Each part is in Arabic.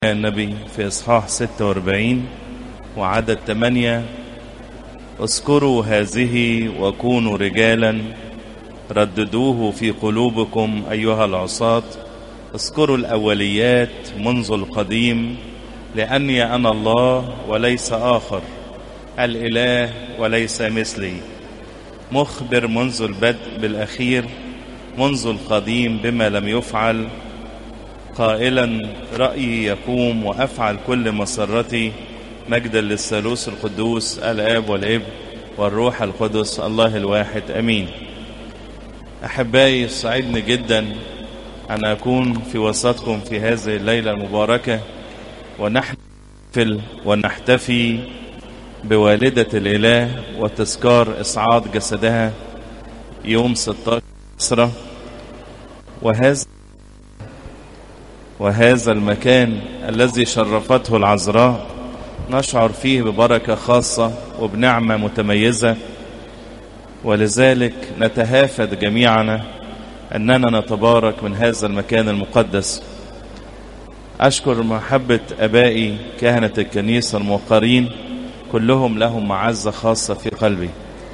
النبي في إصحاح 46 وعدد 8: اذكروا هذه وكونوا رجالا، رددوه في قلوبكم أيها العصاة، اذكروا الأوليات منذ القديم، لأني أنا الله وليس آخر، الإله وليس مثلي، مخبر منذ البدء بالأخير، منذ القديم بما لم يفعل، قائلا رأيي يقوم وأفعل كل مسرتي، مجدا للثالوث القدوس الآب والابن والروح القدس الله الواحد أمين. أحبائي، سعدني جدا أن أكون في وسطكم في هذه الليلة المباركة ونحتفل ونحتفي بوالدة الإله وتذكار إصعاد جسدها يوم 16 عشرة، وهذا المكان الذي شرفته العذراء نشعر فيه ببركة خاصة وبنعمة متميزة، ولذلك نتهافت جميعنا أننا نتبارك من هذا المكان المقدس. أشكر محبة أبائي كهنة الكنيسة الموقرين، كلهم لهم معزة خاصة في قلبي.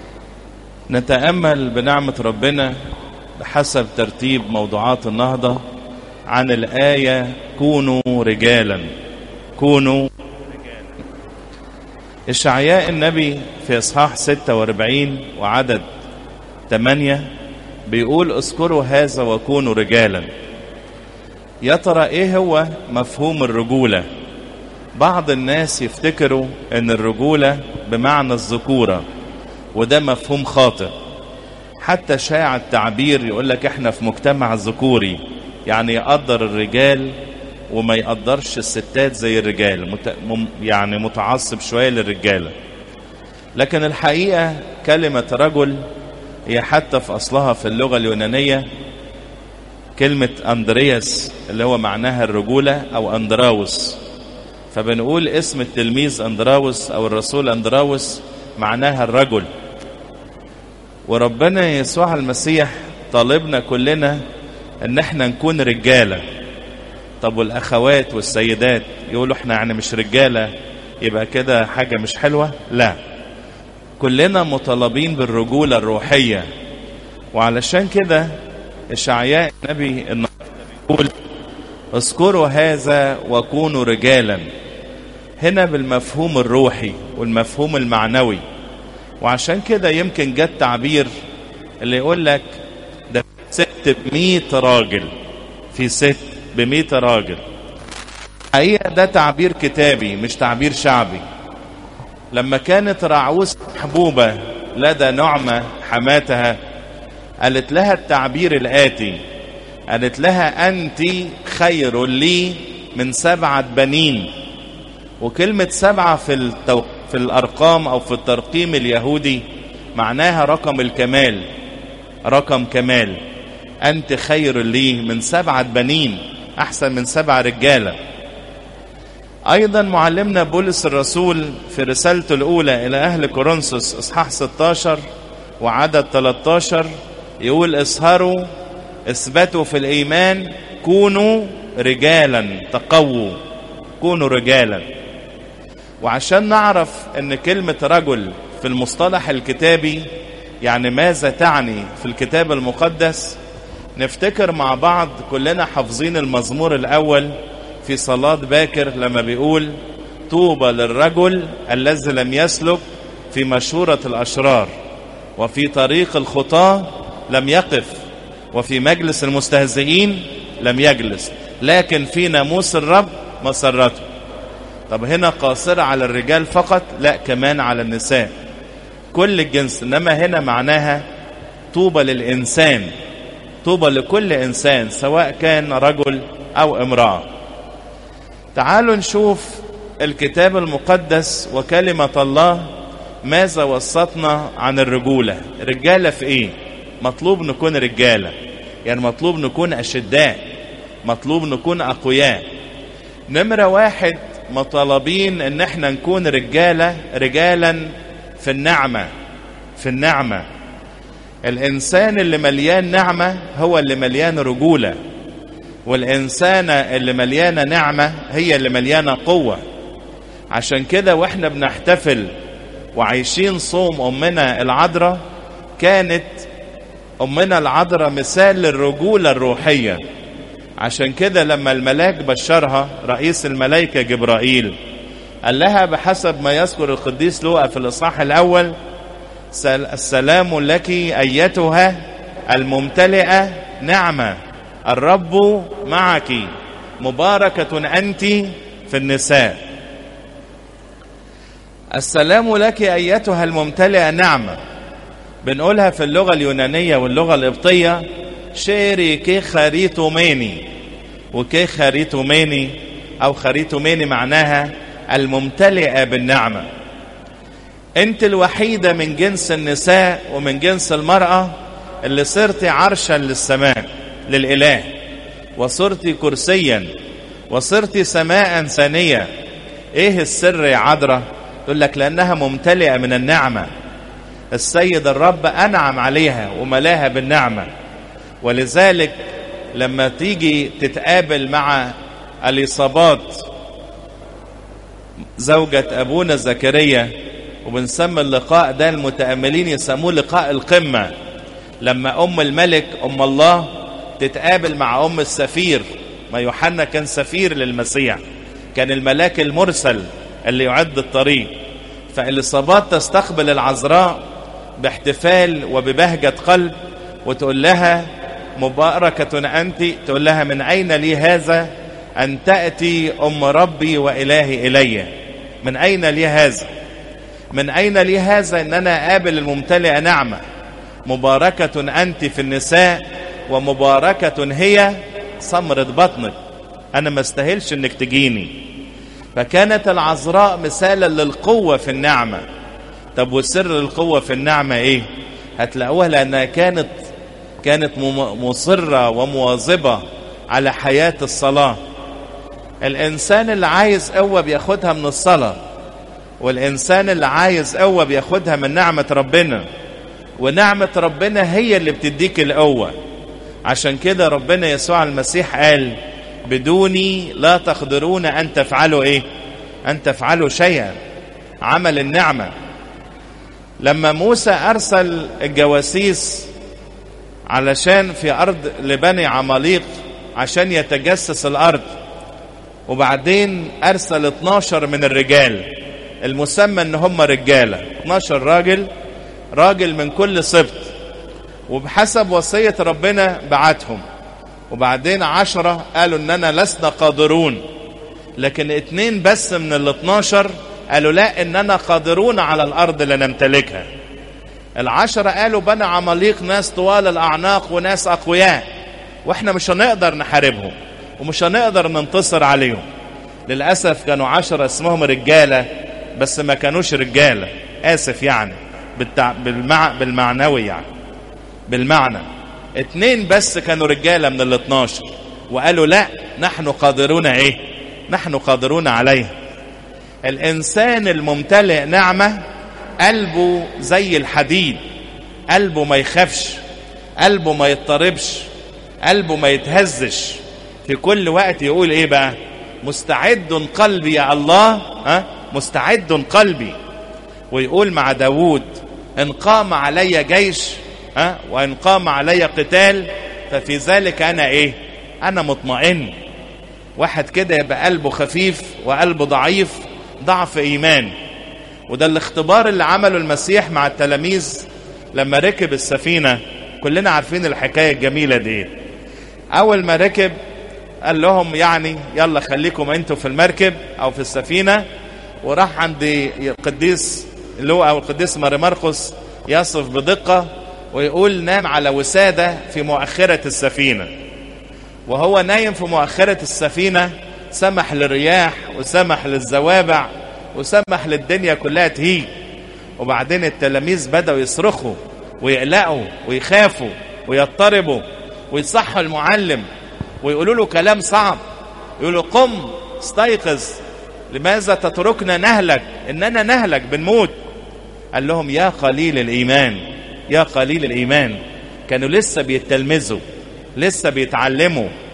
نتأمل بنعمة ربنا بحسب ترتيب موضوعات النهضة عن الآية كونوا رجالا. كونوا رجالا. إشعياء النبي في إصحاح 46 وعدد 8 بيقول اذكروا هذا وكونوا رجالا. يا ترى ايه هو مفهوم الرجولة؟ بعض الناس يفتكروا ان الرجولة بمعنى الذكورة، وده مفهوم خاطئ. حتى شاع التعبير يقول لك احنا في مجتمع ذكوري، يعني يقدر الرجال وما يقدرش الستات زي الرجال، يعني متعصب شوية للرجالة. لكن الحقيقة كلمة رجل هي حتى في أصلها في اللغة اليونانية كلمة أندرياس اللي هو معناها الرجولة أو أندراوس، فبنقول اسم التلميذ أندراوس أو الرسول أندراوس معناها الرجل. وربنا يسوع المسيح طالبنا كلنا ان احنا نكون رجالة. طب والأخوات والسيدات يقولوا احنا يعني مش رجالة، يبقى كده حاجة مش حلوة؟ لا، كلنا مطالبين بالرجولة الروحية. وعلشان كده إشعياء النبي يقول اذكروا هذا وكونوا رجالا، هنا بالمفهوم الروحي والمفهوم المعنوي. وعشان كده يمكن جت تعبير اللي يقول لك ده ست ب100 راجل، في ست ب100 راجل. حقيقة ده تعبير كتابي مش تعبير شعبي. لما كانت رعوس محبوبة لدى نعمة حماتها قالت لها التعبير الآتي، قالت لها أنت خير لي من 7 بنين. وكلمة 7 في الأرقام أو في الترقيم اليهودي معناها رقم الكمال، رقم كمال. أنت خير لي من 7 بنين، أحسن من 7 رجالة. أيضا معلمنا بولس الرسول في رسالته الأولى إلى أهل كورنثوس إصحاح 16 وعدد 13 يقول اسهروا، اثبتوا في الإيمان، كونوا رجالا، تقووا، كونوا رجالا. وعشان نعرف ان كلمة رجل في المصطلح الكتابي يعني ماذا تعني في الكتاب المقدس، نفتكر مع بعض كلنا حافظين المزمور الأول في صلاة باكر لما بيقول طوبى للرجل الذي لم يسلك في مشورة الأشرار، وفي طريق الخطاة لم يقف، وفي مجلس المستهزئين لم يجلس، لكن في ناموس الرب مسرته. طب هنا قاصرة على الرجال فقط؟ لا، كمان على النساء، كل الجنس. إنما هنا معناها طوبى للإنسان، طوبى لكل إنسان سواء كان رجل أو امرأة. تعالوا نشوف الكتاب المقدس وكلمة الله ماذا وصتنا عن الرجولة. رجالة في إيه؟ مطلوب نكون رجالة، يعني مطلوب نكون أشداء، مطلوب نكون أقوياء. نمرة 1 مطالبين ان احنا نكون رجالا في النعمة. في النعمة الانسان اللي مليان نعمة هو اللي مليان رجولة. والإنسانة اللي مليانة نعمة هي اللي مليانة قوة. عشان كده واحنا بنحتفل وعايشين صوم أمنا العذراء، كانت أمنا العذراء مثال للرجولة الروحية. عشان كده لما الملاك بشرها رئيس الملائكة جبرائيل، قال لها بحسب ما يذكر القديس لوقا في الإصحاح الأول: السلام لك أيتها الممتلئة نعمة، الرب معك، مباركة أنت في النساء. السلام لك أيتها الممتلئة نعمة، بنقولها في اللغة اليونانية واللغة القبطية شيري كي خريتوميني، وكي خريتوميني أو خريتوميني معناها الممتلئة بالنعمة. أنت الوحيدة من جنس النساء ومن جنس المرأة اللي صرت عرشا للسماء للإله، وصرت كرسيا، وصرت سماء ثانية. إيه السر يا عذراء؟ تقول لك لأنها ممتلئة من النعمة. السيد الرب أنعم عليها وملاها بالنعمة، ولذلك لما تيجي تتقابل مع اليصابات زوجة أبونا زكريا، وبنسمي اللقاء ده المتأملين يسموه لقاء القمة، لما أم الملك أم الله تتقابل مع أم السفير. ما يوحنا كان سفير للمسيح، كان الملاك المرسل اللي يعد الطريق. فاليصابات تستقبل العذراء باحتفال وببهجة قلب، وتقول لها مباركة أنت. تقول لها من أين لي هذا أن تأتي أم ربي وإلهي إلي؟ من أين لي هذا؟ من أين لي هذا أن أنا أقابل الممتلئة نعمة؟ مباركة أنت في النساء، ومباركة هي ثمرة بطنك. أنا ما استاهلش أنك تجيني. فكانت العذراء مثالا للقوة في النعمة. طب وسر القوة في النعمة إيه؟ هتلاقوها لأنها كانت مصرة ومواظبة على حياة الصلاة. الإنسان اللي عايز قوة بياخدها من الصلاة، والإنسان اللي عايز قوة بياخدها من نعمة ربنا، ونعمة ربنا هي اللي بتديك القوة. عشان كده ربنا يسوع المسيح قال بدوني لا تقدرون أن تفعلوا إيه؟ أن تفعلوا شيئا. عمل النعمة. لما موسى أرسل الجواسيس علشان في أرض لبني عماليق عشان يتجسس الأرض، وبعدين أرسل 12 من الرجال المسمى ان هم رجالة، 12 راجل من كل سبط، وبحسب وصية ربنا بعتهم. وبعدين 10 قالوا اننا لسنا قادرون، لكن 2 بس من 12 قالوا لا، اننا قادرون على الارض لنمتلكها. 10 قالوا بني عماليق ناس طوال الاعناق وناس اقوياء، واحنا مش هنقدر نحاربهم ومش هنقدر ننتصر عليهم. للأسف كانوا 10 اسمهم رجالة بس ما كانوش رجالة، آسف يعني بالمعنوي، يعني بالمعنى 2 بس كانوا رجالة من 12 وقالوا لا، نحن قادرون ايه؟ نحن قادرون عليها. الإنسان الممتلئ نعمة قلبه زي الحديد، قلبه ما يخافش، قلبه ما يضطربش، قلبه ما يتهزش. في كل وقت يقول ايه بقى؟ مستعد قلبي يا الله، مستعد قلبي. ويقول مع داود ان قام علي جيش وان قام علي قتال ففي ذلك انا ايه؟ انا مطمئن. واحد كده يبقى قلبه خفيف وقلبه ضعيف، ضعف ايمان. وده الاختبار اللي عمله المسيح مع التلاميذ لما ركب السفينة. كلنا عارفين الحكاية الجميلة دي. اول ما ركب قال لهم يعني يلا خليكم انتوا في المركب او في السفينة، وراح عند القديس لوقا او القديس ماري مرقس يصف بدقة ويقول نام على وسادة في مؤخرة السفينة. وهو نايم في مؤخرة السفينة سمح للرياح وسمح للزوابع وسمح للدنيا كلها تهيج. وبعدين التلاميذ بدأوا يصرخوا ويقلقوا ويخافوا ويضطربوا ويصحوا المعلم ويقولوا له كلام صعب، يقولوا قم استيقظ، لماذا تتركنا نهلك؟ إننا نهلك بنموت. قال لهم يا قليل الإيمان، يا قليل الإيمان. كانوا لسه بيتلمذوا، لسه بيتعلموا،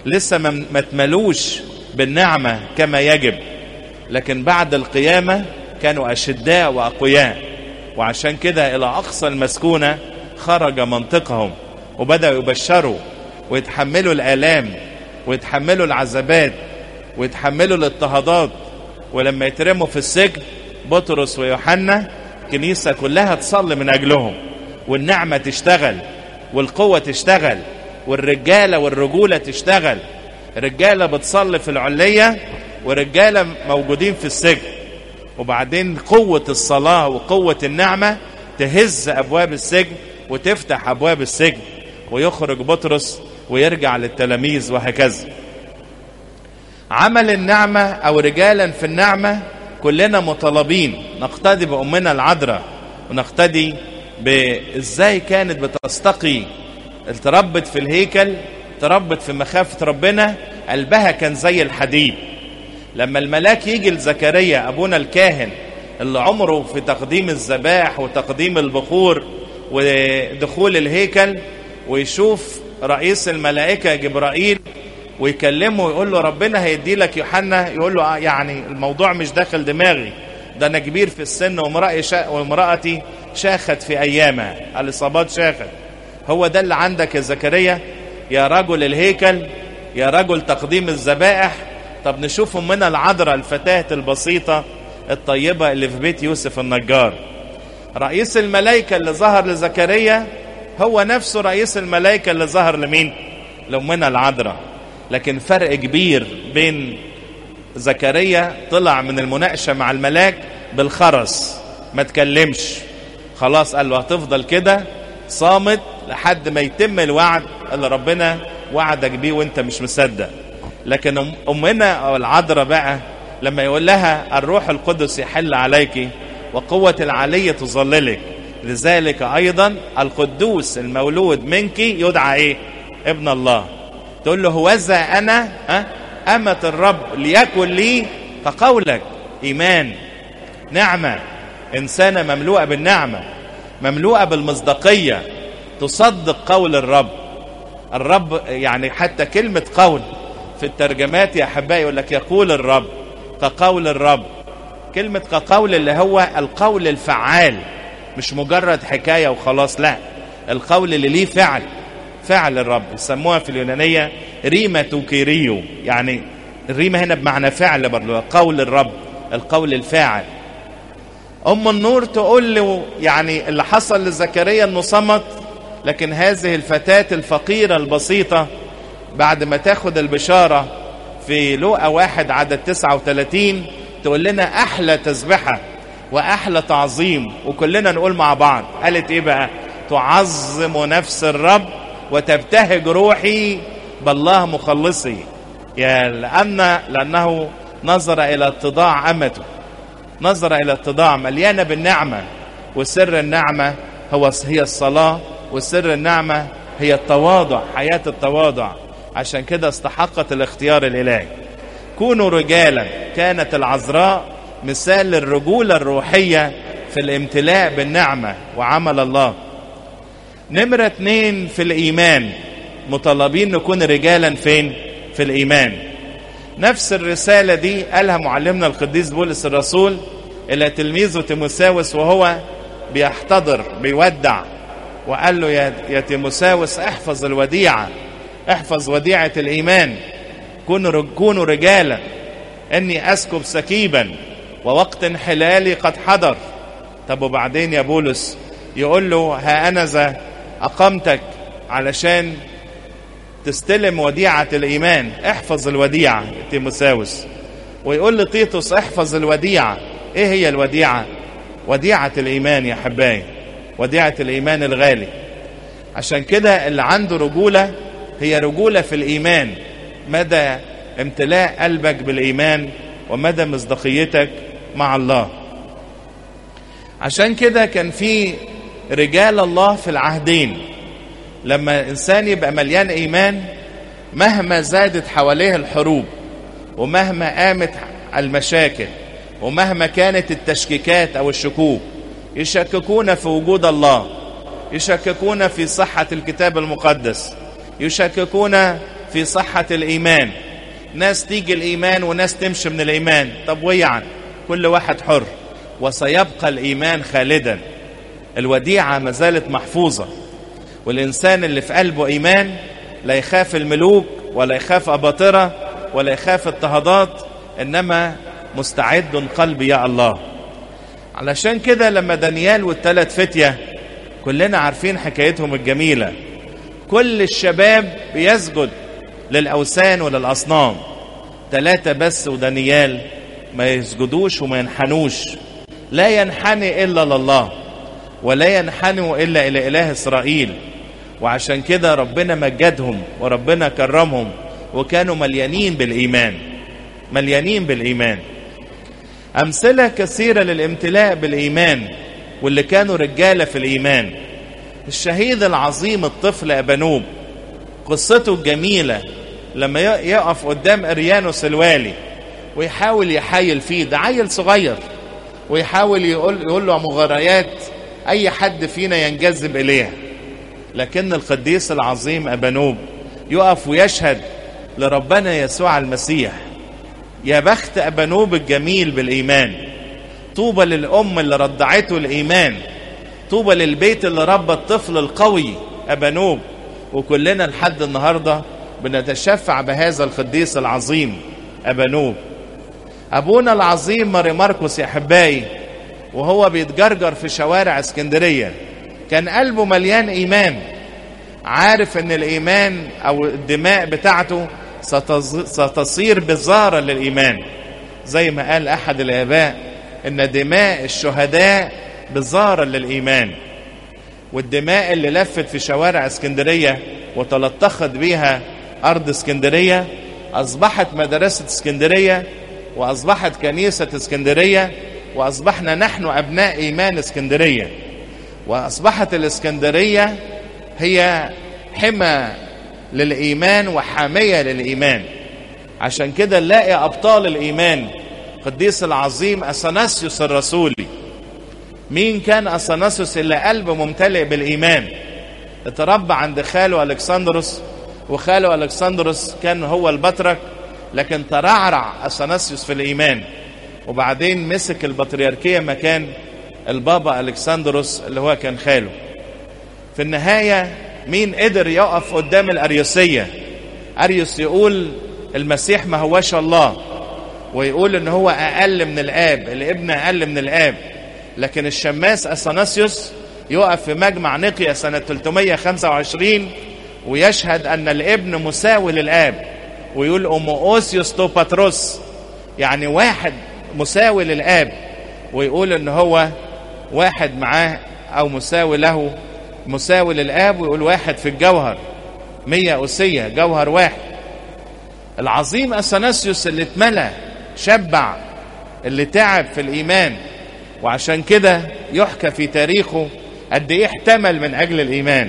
لسه ما تملوش بالنعمة كما يجب، لكن بعد القيامة كانوا أشداء وأقوياء، وعشان كده إلى أقصى المسكونة خرج منطقهم، وبدأوا يبشروا ويتحملوا الآلام ويتحملوا العذابات ويتحملوا الاضطهادات. ولما يترموا في السجن بطرس ويوحنا الكنيسة كلها تصلي من أجلهم، والنعمة تشتغل والقوة تشتغل والرجالة والرجولة تشتغل. رجالة بتصلي في العلية ورجالة موجودين في السجن، وبعدين قوة الصلاة وقوة النعمة تهز أبواب السجن وتفتح أبواب السجن، ويخرج بطرس ويرجع للتلاميذ، وهكذا. عمل النعمة أو رجالا في النعمة كلنا مطالبين نقتدي بأمنا العذراء، ونقتدي بإزاي كانت بتستقي. اتربت في الهيكل، اتربت في مخافة ربنا، قلبها كان زي الحديد. لما الملاك يجي لزكريا أبونا الكاهن اللي عمره في تقديم الذبائح وتقديم البخور ودخول الهيكل، ويشوف رئيس الملائكة جبرائيل ويكلمه ويقول له ربنا هيدي لك يوحنا، يقول له يعني الموضوع مش داخل دماغي، ده أنا كبير في السن وامرأتي شاخت في أيامها، الإصابات شاخت. هو ده اللي عندك يا زكريا، يا رجل الهيكل، يا رجل تقديم الذبائح. طب نشوف أمنا العذراء الفتاة البسيطة الطيبة اللي في بيت يوسف النجار. رئيس الملائكة اللي ظهر لزكريا هو نفسه رئيس الملائكة اللي ظهر لمين؟ لأمنا العذراء. لكن فرق كبير بين زكريا طلع من المناقشة مع الملاك بالخرس، ما تكلمش، خلاص قال له هتفضل كده صامت لحد ما يتم الوعد اللي ربنا وعدك بيه وانت مش مصدق. لكن أمنا العذراء بقى لما يقول لها الروح القدس يحل عليك وقوة العلي تظللك، لذلك أيضا القدوس المولود منك يدعى إيه؟ ابن الله. تقول له هوذا أنا أمة الرب ليكن لي كقولك. إيمان، نعمة، إنسانة مملوءة بالنعمة، مملوءة بالمصداقية، تصدق قول الرب. الرب يعني حتى كلمة قول في الترجمات يا أحبائي يقول لك يقول الرب، كقول الرب. كلمة كقول اللي هو القول الفعال، مش مجرد حكاية وخلاص، لا، القول اللي ليه فعل، فعل الرب. يسموها في اليونانية ريما توكيريو، يعني الريمة هنا بمعنى فعل برضو، قول الرب، القول الفاعل. أم النور تقول له يعني اللي حصل لزكريا انه صمت، لكن هذه الفتاة الفقيرة البسيطة بعد ما تاخد البشارة في لوقا 1 عدد 39 تقول لنا أحلى تسبحة وأحلى تعظيم، وكلنا نقول مع بعض. قالت إيه بقى؟ تعظم نفس الرب وتبتهج روحي بالله مخلصي. لأنه نظر إلى اتضاع أمته، نظر إلى اتضاع، مليانة بالنعمة. وسر النعمة هي الصلاة، وسر النعمة هي التواضع، حياة التواضع. عشان كده استحقت الاختيار الإلهي. كونوا رجالا. كانت العذراء مثال للرجولة الروحية في الامتلاء بالنعمة وعمل الله. نمرة 2 في الإيمان، مطالبين نكون رجالا فين؟ في الإيمان. نفس الرسالة دي قالها معلمنا القديس بولس الرسول إلى تلميذه تيموثاوس وهو بيحتضر بيودع، وقال له يا تيموثاوس احفظ الوديعة، احفظ وديعة الإيمان، كونوا رجالا، إني أسكب سكيبا ووقت انحلالي قد حضر. طب وبعدين يا بولس؟ يقول له ها أنا ذا أقمتك علشان تستلم وديعة الإيمان، احفظ الوديعة تيموثاوس. ويقول لتيتوس احفظ الوديعة. ايه هي الوديعة؟ وديعة الإيمان يا حبايب، وديعة الإيمان الغالي. عشان كده اللي عنده رجولة هي رجولة في الإيمان، مدى امتلاء قلبك بالإيمان ومدى مصداقيتك مع الله. عشان كده كان في رجال الله في العهدين. لما إنسان يبقى مليان إيمان، مهما زادت حواليه الحروب، ومهما قامت المشاكل، ومهما كانت التشكيكات أو الشكوك، يشككون في وجود الله، يشككون في صحة الكتاب المقدس، يشككون في صحة الإيمان. ناس تيجي الإيمان وناس تمشي من الإيمان. طب ويعني كل واحد حر، وسيبقى الإيمان خالدا. الوديعة ما زالت محفوظة، والإنسان اللي في قلبه إيمان لا يخاف الملوك ولا يخاف أباطرة ولا يخاف اضطهادات، إنما مستعد قلبي يا الله. علشان كده لما دانيال والثلاث فتية كلنا عارفين حكايتهم الجميلة، كل الشباب بيسجد للأوثان وللأصنام، 3 بس ودانيال ما يسجدوش وما ينحنوش، لا ينحني إلا لله ولا ينحنوا إلا إلى إله إسرائيل. وعشان كده ربنا مجدهم وربنا كرمهم، وكانوا مليانين بالإيمان، مليانين بالإيمان. أمثلة كثيرة للامتلاء بالإيمان واللي كانوا رجالة في الإيمان. الشهيد العظيم الطفل أبانوب، قصته الجميلة لما يقف قدام إريانوس الوالي ويحاول يحايل فيه، ده عيل صغير، ويحاول يقول له مغريات أي حد فينا ينجذب إليها، لكن القديس العظيم أبانوب يقف ويشهد لربنا يسوع المسيح. يا بخت أبانوب الجميل بالإيمان، طوبى للأم اللي رضعته الإيمان، طوبى للبيت اللي ربى الطفل القوي أبانوب. وكلنا لحد النهاردة بنتشفع بهذا القديس العظيم أبانوب. أبونا العظيم ماري ماركوس يا حباي، وهو بيتجرجر في شوارع اسكندرية كان قلبه مليان إيمان، عارف ان الإيمان أو الدماء بتاعته ستصير بزارة للإيمان، زي ما قال أحد الآباء ان دماء الشهداء بزارة للإيمان. والدماء اللي لفت في شوارع اسكندرية وتلطخت بيها أرض اسكندرية أصبحت مدرسة اسكندرية، وأصبحت كنيسة اسكندرية، وأصبحنا نحن أبناء إيمان اسكندرية، وأصبحت الاسكندرية هي حمى للإيمان وحامية للإيمان. عشان كده نلاقي أبطال الإيمان قديس العظيم أثناسيوس الرسولي. مين كان أثناسيوس إلا قلبه ممتلئ بالإيمان؟ اتربى عند خاله ألكسندروس، وخاله ألكسندروس كان هو البطرك، لكن ترعرع أثناسيوس في الإيمان، وبعدين مسك البطريركية مكان البابا ألكسندروس اللي هو كان خاله. في النهاية مين قدر يقف قدام الأريوسية؟ أريوس يقول المسيح ما هوش الله، ويقول ان هو أقل من الآب، الابن أقل من الآب. لكن الشماس أثناسيوس يقف في مجمع نقيا سنة 325 ويشهد أن الابن مساوي للآب، ويقول أوموسيوس تو باتروس، يعني واحد مساوي للآب، ويقول ان هو واحد معاه او مساوي له، مساوي للآب، ويقول واحد في الجوهر، 100 أسية جوهر واحد. العظيم أثناسيوس اللي اتملى شبع، اللي تعب في الإيمان، وعشان كده يحكى في تاريخه قد ايه احتمل من أجل الإيمان.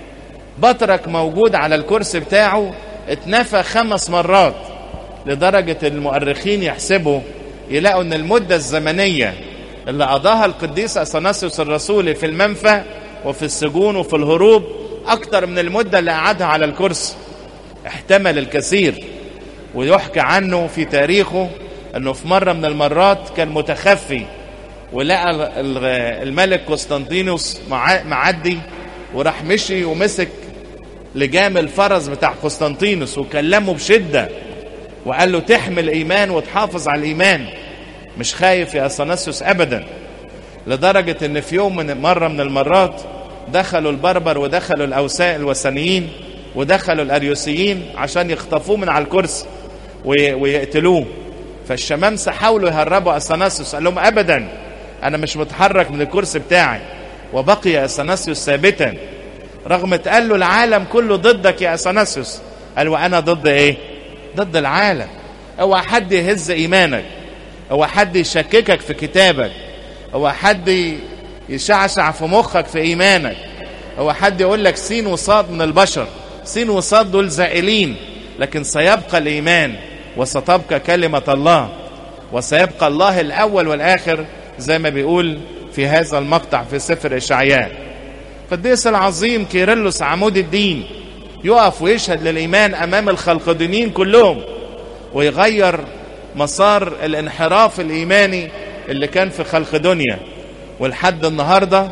بطرك موجود على الكرسي بتاعه اتنفى 5 مرات، لدرجة المؤرخين يحسبوا يلاقوا ان المدة الزمنية اللي قضاها القديس أثناسيوس الرسولي في المنفى وفي السجون وفي الهروب أكتر من المدة اللي قعدها على الكرسي. احتمل الكثير، ويحكى عنه في تاريخه أنه في مرة من المرات كان متخفي، ولقى الملك قسطنطينوس معدي، وراح مشي ومسك لجام الفرس بتاع قسطنطينوس وكلمه بشدة وقال له تحمل إيمان وتحافظ على الإيمان، مش خايف يا أثناسيوس أبدا. لدرجة ان في يوم مرة من المرات دخلوا البربر ودخلوا الوثنيين ودخلوا الأريوسيين عشان يخطفوه من على الكرسي ويقتلوه. فالشمامسة حاولوا يهربوا أثناسيوس، قال لهم أبدا أنا مش متحرك من الكرسي بتاعي. وبقي أثناسيوس ثابتا رغم قال له العالم كله ضدك يا أثناسيوس. قال وأنا ضد إيه؟ ضد العالم. اوعى حد يهز إيمانك، اوعى حد يشككك في كتابك، اوعى حد يشعشع في مخك في إيمانك، اوعى حد يقول لك سين وصاد من البشر. سين وصاد دول زائلين، لكن سيبقى الإيمان وستبقى كلمة الله، وسيبقى الله الأول والآخر زي ما بيقول في هذا المقطع في سفر إشعياء. قديس العظيم كيرلس عمود الدين يقف ويشهد للإيمان أمام الخلقدونيين كلهم، ويغير مسار الانحراف الإيماني اللي كان في خلقدونيا. ولحد النهاردة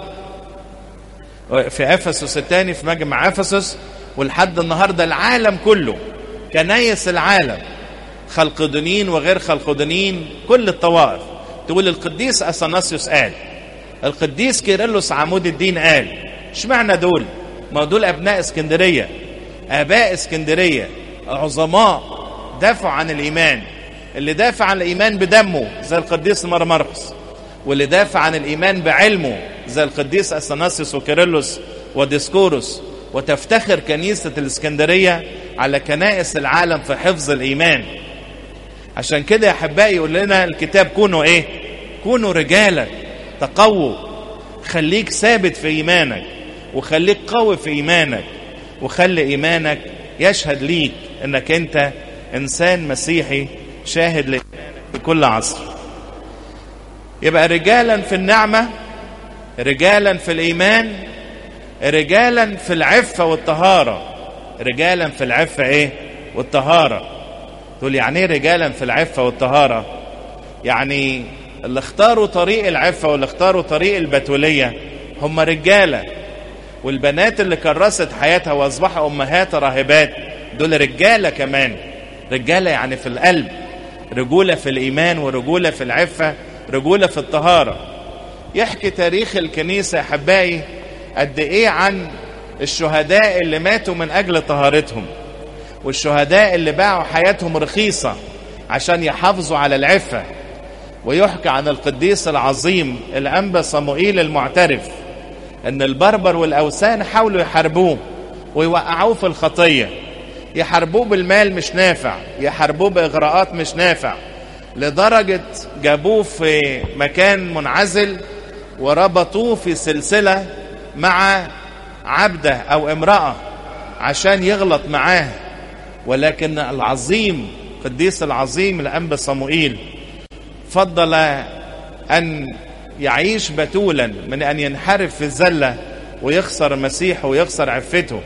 في أفسس الثاني، في مجمع أفسس، ولحد النهاردة العالم كله، كنايس العالم، خلقدونيين وغير خلقدونيين، كل الطوائف تقول القديس أثناسيوس قال، القديس كيرلس عمود الدين قال. اشمعنى دول؟ ما دول أبناء اسكندرية، آباء اسكندرية، عظماء دافعوا عن الإيمان. اللي دافع عن الإيمان بدمه زي القديس مرمرقس، واللي دافع عن الإيمان بعلمه زي القديس أثناسيوس وكيرلس وديسكوروس. وتفتخر كنيسة الاسكندرية على كنائس العالم في حفظ الإيمان. عشان كده يا أحبائي يقول لنا الكتاب كونوا إيه؟ كونوا رجالا، تقووا، خليك ثابت في إيمانك، وخليك قوي في إيمانك، وخلي إيمانك يشهد ليك أنك أنت إنسان مسيحي شاهد لإيمانك في كل عصر. يبقى رجالا في النعمة، رجالا في الإيمان، رجالا في العفة والطهارة. رجالا في العفة إيه؟ والطهارة. تقول يعني إيه رجالا في العفة والطهارة؟ يعني اللي اختاروا طريق العفة واللي اختاروا طريق البتولية هم رجالة، والبنات اللي كرست حياتها واصبحوا امهات راهبات دول رجالة كمان. رجالة يعني في القلب، رجولة في الإيمان، ورجولة في العفة، رجولة في الطهارة. يحكي تاريخ الكنيسة أحبائي قد إيه عن الشهداء اللي ماتوا من أجل طهارتهم، والشهداء اللي باعوا حياتهم رخيصة عشان يحافظوا على العفة. ويحكى عن القديس العظيم الأنبا صموئيل المعترف أن البربر والأوثان حاولوا يحاربوه ويوقعوه في الخطية، يحاربوه بالمال مش نافع، يحاربوه بإغراءات مش نافع، لدرجة جابوه في مكان منعزل وربطوه في سلسلة مع عبدة أو امرأة عشان يغلط معاه. ولكن العظيم القديس العظيم الأنبا صموئيل فضل أن يعيش بتولا من أن ينحرف في الزلة ويخسر مسيحه ويخسر عفته.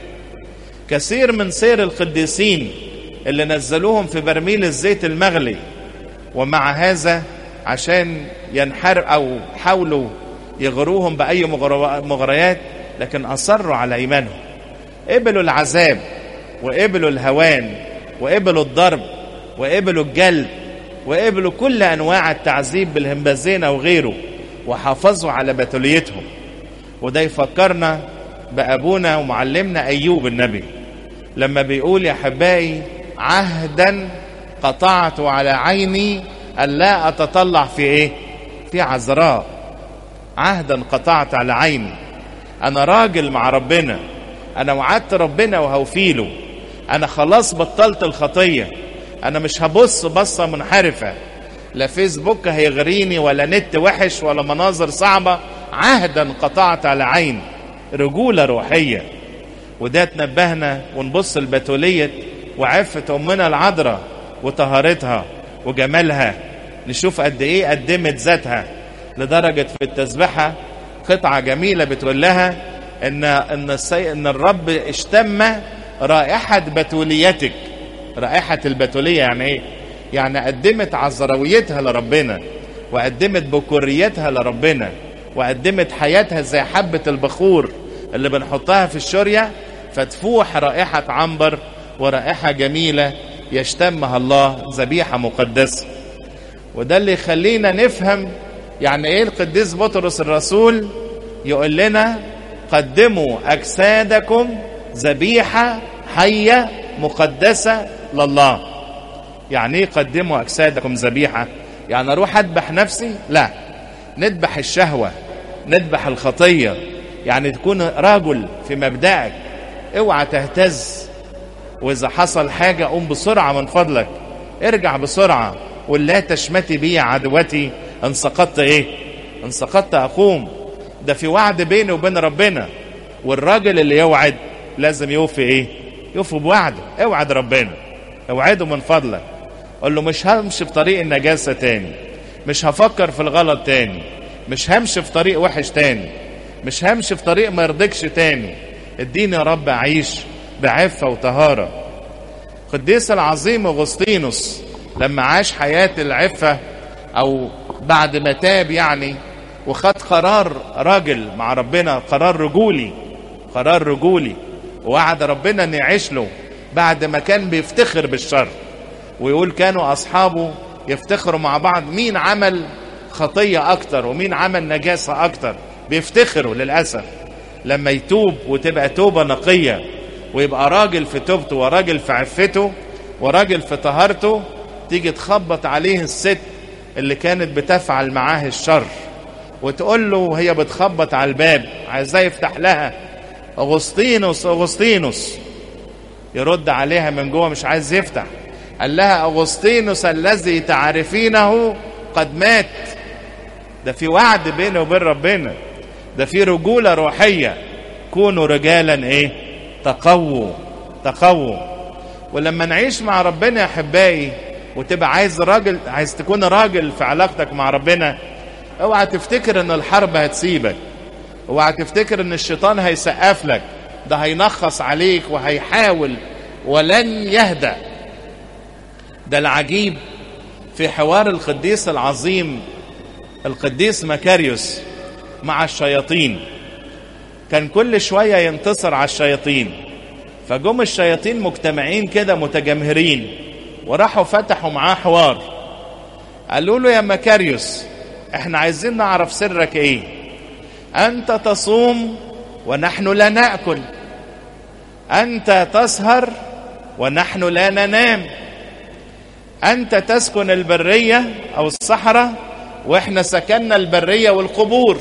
كثير من سير القديسين اللي نزلوهم في برميل الزيت المغلي، ومع هذا عشان ينحرف أو حاولوا يغروهم بأي مغريات، لكن أصروا على إيمانهم، قبلوا العذاب وقبلوا الهوان وقبلوا الضرب وقبلوا الجلد وقبلوا كل أنواع التعذيب بالهمبازين وغيره، وحافظوا على بتوليتهم. وده يفكرنا بأبونا ومعلمنا أيوب النبي لما بيقول يا حبائي عهدا قطعت على عيني ألا أتطلع في إيه؟ في عذراء. عهدا قطعت على عيني، أنا راجل مع ربنا، أنا وعدت ربنا وهوفيله، أنا خلاص بطلت الخطية، أنا مش هبص بصة منحرفة، لا فيسبوك هيغريني ولا نت وحش ولا مناظر صعبة. عهدا قطعت على عين، رجولة روحية. وده تنبهنا ونبص البتولية وعفة أمنا العذراء وطهارتها وجمالها، نشوف قد إيه قدمت ذاتها، لدرجة في التسبحة قطعة جميلة بتقول لها إن الرب اشتم رائحة بتوليتك. رائحة البتولية يعني إيه؟ يعني قدمت عذراويتها لربنا، وقدمت بكوريتها لربنا، وقدمت حياتها زي حبة البخور اللي بنحطها في الشورية فتفوح رائحة عنبر ورائحة جميلة يشتمها الله، ذبيحة مقدسة. وده اللي يخلينا نفهم يعني ايه القديس بطرس الرسول يقول لنا قدموا أجسادكم ذبيحة حية مقدسة لله. يعني ايه قدموا أجسادكم ذبيحة؟ يعني اروح اذبح نفسي؟ لا، نذبح الشهوة، نذبح الخطية. يعني تكون رجل في مبدأك، اوعى تهتز، واذا حصل حاجة قوم بسرعة من فضلك، ارجع بسرعة، ولا تشمتي بي عدوتي ان سقطت ايه؟ ان سقطت اقوم. ده في وعد بيني وبين ربنا، والراجل اللي يوعد لازم يوفي ايه؟ يوفي بوعده. اوعد ربنا، اوعده من فضلك، قل له مش همشي في طريق النجاسة تاني، مش هفكر في الغلط تاني، مش همشي في طريق وحش تاني، مش همشي في طريق ما يرضيكش تاني. اديني يا رب اعيش بعفة وطهارة. القديس العظيم أغسطينوس لما عاش حياة العفة، أو بعد ما تاب يعني، وخد قرار راجل مع ربنا، قرار رجولي، ووعد ربنا ان يعيش له بعد ما كان بيفتخر بالشر، ويقول كانوا أصحابه يفتخروا مع بعض مين عمل خطية أكتر ومين عمل نجاسة أكتر، بيفتخروا للأسف. لما يتوب وتبقى توبة نقية، ويبقى راجل في توبته وراجل في عفته وراجل في طهارته، تيجي تخبط عليه الست اللي كانت بتفعل معاه الشر، وتقول له هي بتخبط على الباب عايزاه يفتح لها، أغسطينوس أغسطينوس، يرد عليها من جوه مش عايز يفتح. قال لها أغسطينوس الذي تعرفينه قد مات. ده في وعد بينه وبين ربنا، ده في رجولة روحية. كونوا رجالا ايه؟ تقووا. ولما نعيش مع ربنا يا احبائي، وتبقى عايز تكون راجل في علاقتك مع ربنا، اوعى تفتكر ان الحرب هتسيبك، اوعى تفتكر ان الشيطان هيسقف لك، ده هينخص عليك وهيحاول ولن يهدأ. ده العجيب في حوار القديس العظيم القديس مكاريوس مع الشياطين، كان كل شوية ينتصر على الشياطين، فجم الشياطين مجتمعين كده متجمهرين، وراحوا فتحوا معاه حوار. قالوا له يا مكاريوس احنا عايزين نعرف سرك ايه، انت تصوم ونحن لا نأكل، انت تسهر ونحن لا ننام، انت تسكن البرية او الصحراء واحنا سكننا البرية والقبور،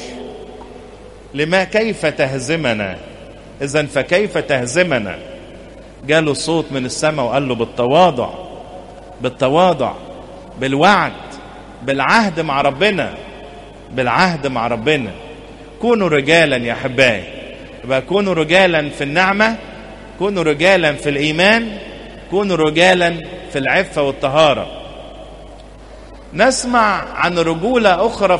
كيف تهزمنا؟ اذن فكيف تهزمنا؟ جاله صوت من السماء وقال له بالتواضع، بالوعد، بالعهد مع ربنا. كونوا رجالا يا احبائي، يبقى كونوا رجالا في النعمة، كونوا رجالا في الإيمان، كونوا رجالا في العفة والطهارة. نسمع عن رجولة أخرى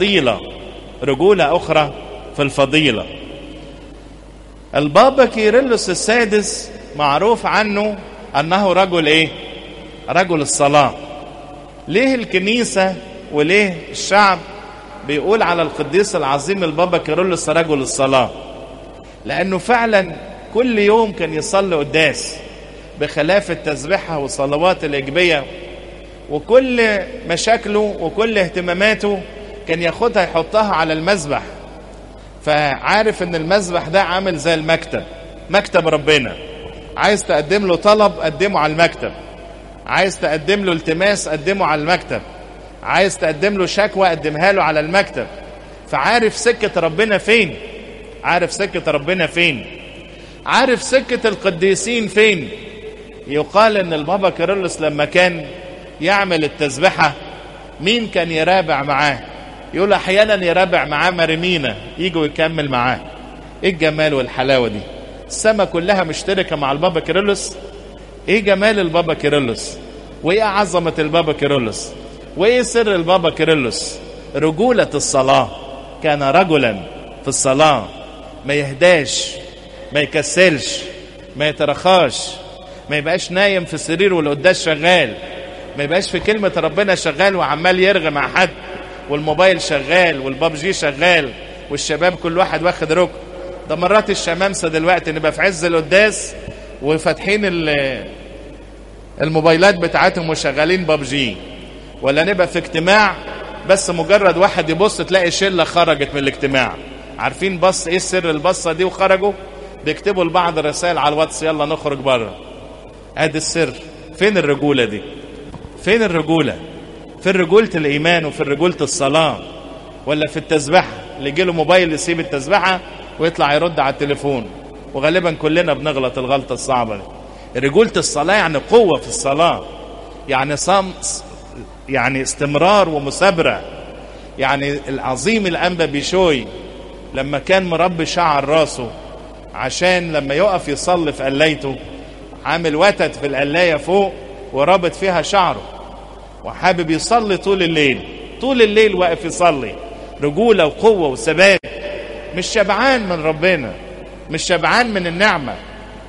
في الفضيلة. البابا كيرلس السادس معروف عنه أنه رجل إيه؟ رجل الصلاة. ليه الكنيسة وليه الشعب بيقول على القديس العظيم البابا كيرلس رجل الصلاة؟ لأنه فعلا كل يوم كان يصلي قداس، بخلاف التسبيحة والصلوات الإجبية، وكل مشاكله وكل اهتماماته كان ياخدها يحطها على المذبح. فعارف ان المذبح ده عامل زي مكتب ربنا، عايز تقدم له طلب قدمه على المكتب، عايز تقدم له التماس قدمه على المكتب، عايز تقدم له شكوى قدمها له على المكتب. فعارف سكة ربنا فين، عارف سكة القديسين فين. يقال ان البابا كيرلس لما كان يعمل التسبحة مين كان يرابع معاه؟ يقول احيانا يرابع معاه مريمينا، يجوا يكمل معاه. ايه الجمال والحلاوة دي؟ السماء كلها مشتركة مع البابا كيرلس. ايه جمال البابا كيرلس، وايه عظمة البابا كيرلس، وايه سر البابا كيرلس؟ رجولة الصلاة. كان رجلا في الصلاة، ما يهداش، ما يكسلش، ما يترخاش، ما يبقاش نايم في السرير والقداس شغال، ما يبقاش في كلمة ربنا شغال وعمال يرغي مع حد، والموبايل شغال والبابجي شغال والشباب كل واحد واخد ركن. ده مرات الشمامسة دلوقتي نبقى في عز القداس وفاتحين الموبايلات بتاعتهم وشغالين بابجي، ولا نبقى في اجتماع بس مجرد واحد يبص تلاقي شلة خرجت من الاجتماع. عارفين بص ايه سر البصة دي؟ وخرجوا بيكتبوا لبعض رسائل على الواتس يلا نخرج بره. ادي السر. فين الرجولة دي؟ فين الرجولة؟ في رجولة الإيمان وفي رجولة الصلاة، ولا في التسبحة اللي يجيله موبايل يسيب التسبحة ويطلع يرد على التليفون؟ وغالبا كلنا بنغلط الغلطة الصعبة دي. رجولة الصلاة يعني قوة في الصلاة، يعني يعني استمرار ومثابرة. يعني العظيم الأنبا بيشوي لما كان مربي شعر راسه عشان لما يقف يصلي في قلايته، عامل وتد في القلاية فوق ورابط فيها شعره، وحابب يصلي طول الليل واقف يصلي. رجولة وقوة وثبات، مش شبعان من ربنا، مش شبعان من النعمة،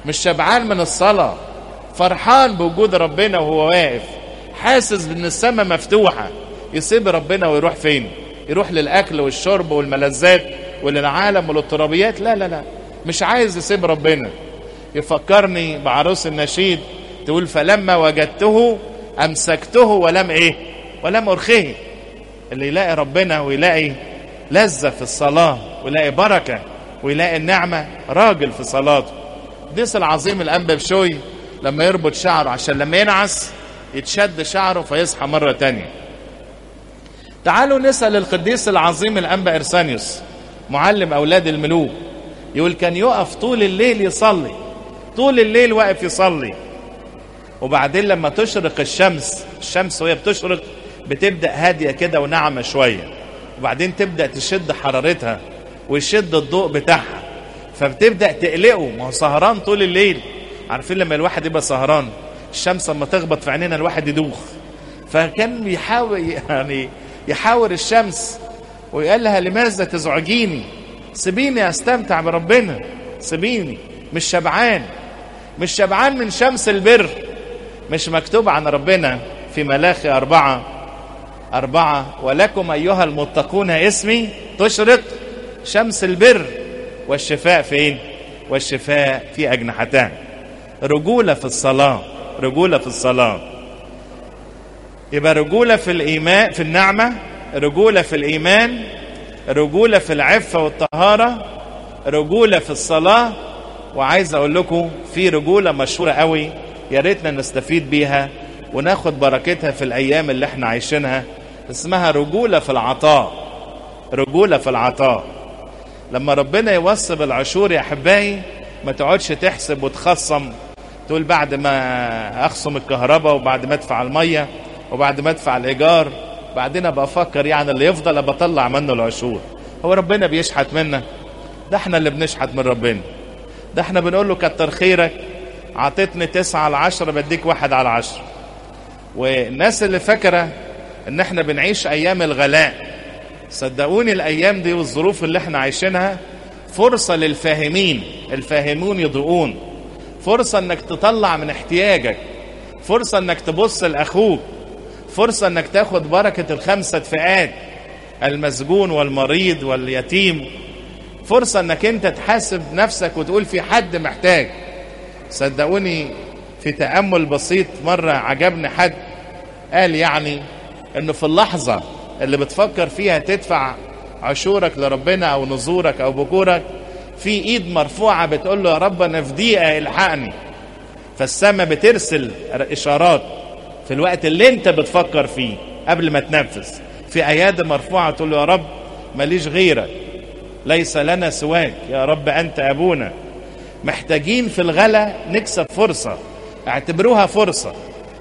مش شبعان من الصلاة، فرحان بوجود ربنا وهو واقف حاسس ان السماء مفتوحة، يسيب ربنا ويروح فين؟ يروح للأكل والشرب والملذات وللعالم وللترابيات؟ لا لا لا، مش عايز يسيب ربنا. يفكرني بعروس النشيد تقول فلما وجدته أمسكته ولم أرخيه. اللي يلاقي ربنا ويلاقي لذة في الصلاة ويلاقي بركة ويلاقي النعمة راجل في صلاته. القديس العظيم الأنبا بشوي لما يربط شعره عشان لما ينعس يتشد شعره فيصحى مرة تانية. تعالوا نسأل القديس العظيم الأنبا إرسانيوس معلم أولاد الملوك، يقول كان يقف طول الليل يصلي، طول الليل واقف يصلي، وبعدين لما تشرق الشمس وهي بتشرق بتبدأ هادية كده وناعمة شوية، وبعدين تبدأ تشد حرارتها ويشد الضوء بتاعها، فبتبدأ تقلقه، ما هو سهران طول الليل. عارفين لما الواحد يبقى سهران الشمس لما تخبط في عينينا الواحد يدوخ، فكان يحاور الشمس ويقال لها لماذا تزعجيني؟ سيبيني استمتع بربنا، سيبيني، مش شبعان من شمس البر. مش مكتوب عن ربنا في ملاخي 4:4 ولكم أيها المتقون اسمي تشرق شمس البر والشفاء فين؟ والشفاء في أجنحتان. رجولة في الصلاة، رجولة في الصلاة. يبقى رجولة في الإيمان، في النعمة، رجولة في الإيمان، رجولة في العفة والطهارة، رجولة في الصلاة. وعايز أقول لكم في رجولة مشهورة قوي يا ريتنا نستفيد بيها وناخد بركتها في الأيام اللي احنا عايشينها، اسمها رجولة في العطاء. رجولة في العطاء. لما ربنا يوصب العشور يا أحبائي ما تقعدش تحسب وتخصم، تقول بعد ما أخصم الكهرباء وبعد ما أدفع المية وبعد ما أدفع الإيجار بعدين أبقى أفكر يعني اللي يفضل أبقى أطلع منه العشور. هو ربنا بيشحت منا؟ ده احنا اللي بنشحت من ربنا. ده احنا بنقول له كتر خيرك عطيتني 9/10 بديك 1/10. والناس اللي فاكرة ان احنا بنعيش ايام الغلاء، صدقوني الايام دي والظروف اللي احنا عايشينها فرصة للفاهمين، الفاهمون يضيئون، فرصة انك تطلع من احتياجك، فرصة انك تبص لاخوك، فرصة انك تاخد بركة ال5 فئات، المسجون والمريض واليتيم، فرصة انك انت تحاسب نفسك وتقول في حد محتاج. صدقوني في تأمل بسيط مرة عجبني حد قال يعني انه في اللحظة اللي بتفكر فيها تدفع عشورك لربنا او نذورك او بكورك في ايد مرفوعة بتقول له يا رب انا في ضيقة الحقني. فالسماء بترسل اشارات في الوقت اللي انت بتفكر فيه قبل ما تنفذ، في ايادي مرفوعة تقول له يا رب ماليش غيرك، ليس لنا سواك، يا رب انت ابونا. محتاجين في الغلا نكسب فرصة، اعتبروها فرصة.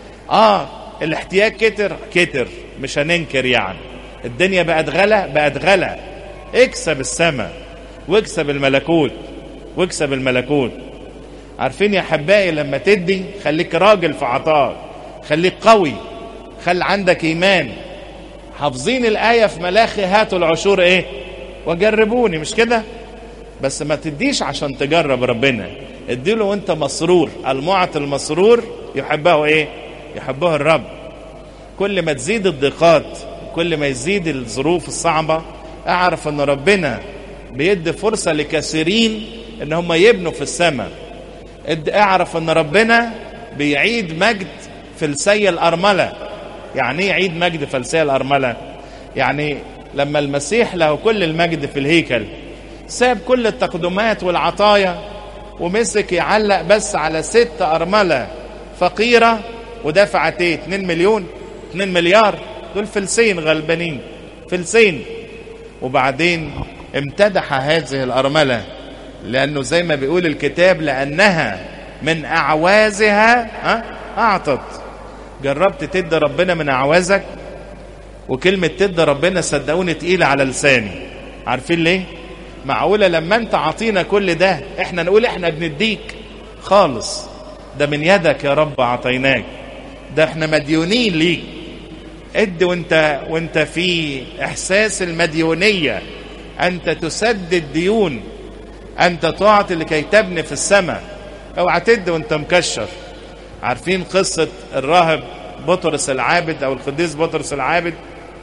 الاحتياج كتر مش هننكر يعني، الدنيا بقت غلا، اكسب السماء واكسب الملكوت واكسب الملكوت. عارفين يا حبائي لما تدي خليك راجل في عطاء، خليك قوي، خلي عندك ايمان. حافظين الآية في ملاخي هاتوا العشور وجربوني، مش كده؟ بس ما تديش عشان تجرب ربنا، اديله وانت مسرور. المعطي المسرور يحبه يحبه الرب. كل ما تزيد الضيقات، كل ما يزيد الظروف الصعبة، اعرف ان ربنا بيدي فرصة لكثيرين ان هم يبنوا في السماء. اعرف ان ربنا بيعيد مجد فلسي الأرملة. يعني ايه يعيد مجد فلسي الأرملة؟ يعني لما المسيح له كل المجد في الهيكل ساب كل التقدمات والعطايا ومسك يعلق بس على 6 أرملة فقيرة ودفعت 2 مليار، دول فلسين غلبانين، فلسين. وبعدين امتدح هذه الأرملة لأنه زي ما بيقول الكتاب لأنها من أعوازها أعطت. جربت تدي ربنا من أعوازك؟ وكلمة تدي ربنا صدقوني تقيلة على لساني. عارفين ليه؟ معقولة لما انت عطينا كل ده احنا نقول احنا بنديك؟ خالص، ده من يدك يا رب عطيناك، ده احنا مديونين ليك. اد وانت في احساس المديونية، انت تسدد ديون، انت تعطي لكي تبني في السماء، اوعى تدي وانت مكشر. عارفين قصة الراهب بطرس العابد او القديس بطرس العابد؟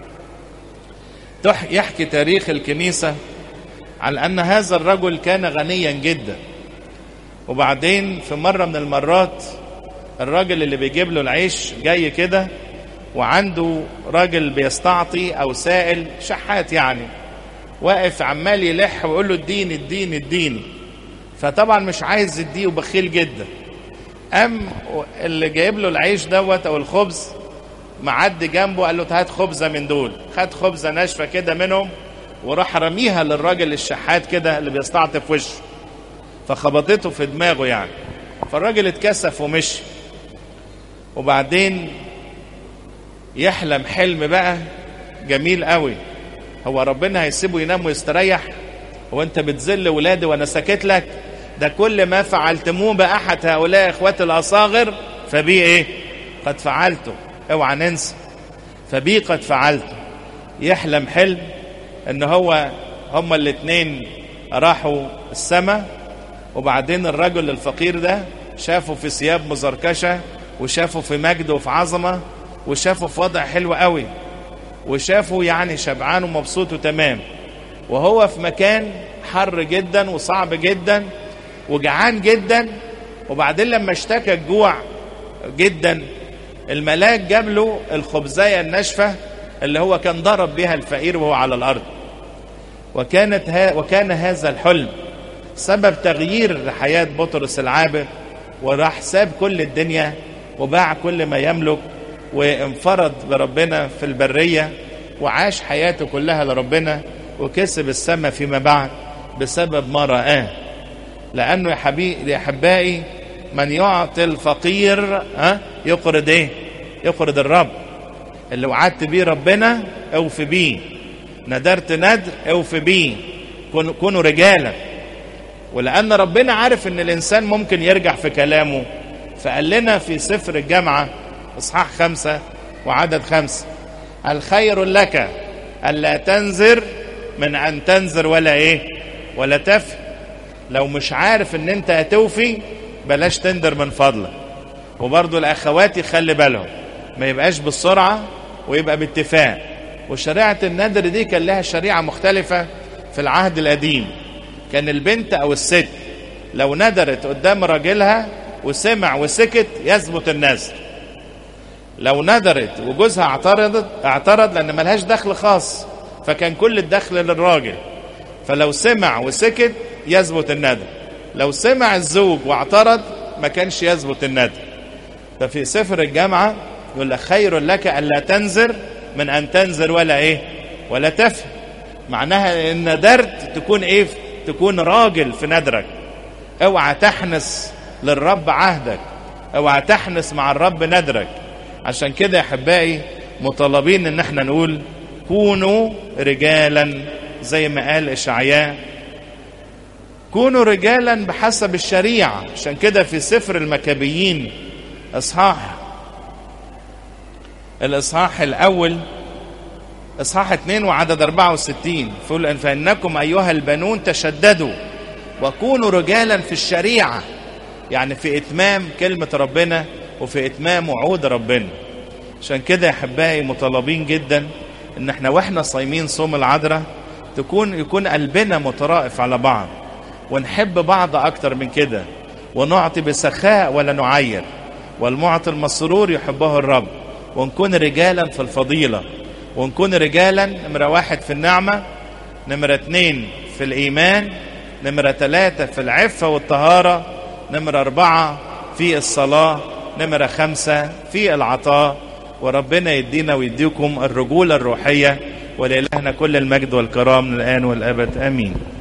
يحكي تاريخ الكنيسة على ان هذا الرجل كان غنيا جدا، وبعدين في مرة من المرات الراجل اللي بيجيب له العيش جاي كده، وعنده راجل بيستعطي او سائل شحات يعني، واقف عمال يلح ويقول له اديني اديني اديني، فطبعا مش عايز يديه وبخيل جدا. اللي جايب له العيش دوت او الخبز معدي جنبه، قال له هات خبزه من دول، خد خبزه ناشفه كده منهم وراح رميها للراجل الشحات كده اللي بيستعطي في وشه، فخبطته في دماغه يعني، فالراجل اتكسف ومشي. وبعدين يحلم حلم بقى جميل قوي، هو ربنا هيسيبه ينام ويستريح؟ هو انت بتذل ولادي وانا ساكت لك؟ ده كل ما فعلتموه بأحد هؤلاء اخواتي الاصاغر فبي ايه قد فعلته. اوعى ننسى، فبي قد فعلته. يحلم حلم ان هما الاتنين راحوا السماء، وبعدين الرجل الفقير ده شافه في ثياب مزركشة، وشافه في مجد وفي عظمة، وشافه في وضع حلو قوي، وشافه يعني شبعان ومبسوط وتمام، وهو في مكان حر جدا وصعب جدا وجعان جدا. وبعدين لما اشتكى الجوع جدا، الملاك جاب له الخبزاية الناشفة اللي هو كان ضرب بها الفقير وهو على الأرض. وكان هذا الحلم سبب تغيير لحياة بطرس العابد، وراح ساب كل الدنيا وباع كل ما يملك وانفرد بربنا في البرية، وعاش حياته كلها لربنا، وكسب السماء فيما بعد بسبب ما رآه. لأنه يا أحبائي من يعطي الفقير يقرض ايه؟ يقرض الرب. اللي وعدت بيه ربنا اوفي بيه، ندرت ندر اوفي بيه، كونوا رجالا. ولأن ربنا عارف ان الإنسان ممكن يرجع في كلامه، فقال لنا في سفر الجامعة اصحاح 5 وعدد 5: الخير لك ألا تنذر من أن تنذر ولا ايه ولا تفي. لو مش عارف ان انت هتوفي بلاش تندر من فضلك. وبرضو الأخوات يخلي بالهم، ما يبقاش بالسرعة ويبقى باتفاق. وشريعة الندر دي كان لها شريعة مختلفة في العهد القديم. كان البنت أو الست لو ندرت قدام راجلها وسمع وسكت يثبت النذر. لو ندرت وجوزها اعترض لأن ملهاش دخل خاص، فكان كل الدخل للراجل، فلو سمع وسكت يثبت الندر. لو سمع الزوج واعترض ما كانش يثبت الندر. ففي سفر الجامعة يقول لك خير لك ألا تنذر من أن تنذر ولا ايه ولا تفي. معناها ان ندرت تكون ايه؟ تكون راجل في ندرك. اوعى تحنس للرب عهدك، اوعى تحنس مع الرب ندرك. عشان كده يا احبائي مطالبين ان احنا نقول كونوا رجالا، زي ما قال اشعياء كونوا رجالا بحسب الشريعة. عشان كده في سفر المكابيين الإصحاح الأول إصحاح 2 وعدد 64 فقل فإنكم أيها البنون تشددوا وكونوا رجالا في الشريعة، يعني في إتمام كلمة ربنا وفي إتمام وعود ربنا. عشان كده يا أحبائي مطالبين جدا إن احنا واحنا صايمين صوم العذراء يكون قلبنا مترائف على بعض، ونحب بعض أكتر من كده، ونعطي بسخاء ولا نعير، والمعطي المسرور يحبه الرب، ونكون رجالا في الفضيلة، ونكون رجالا نمرة 1 في النعمة، نمرة 2 في الإيمان، نمرة 3 في العفة والطهارة، نمرة 4 في الصلاة، نمرة 5 في العطاء. وربنا يدينا ويديكم الرجولة الروحية، ولإلهنا كل المجد والكرام الآن والأبد آمين.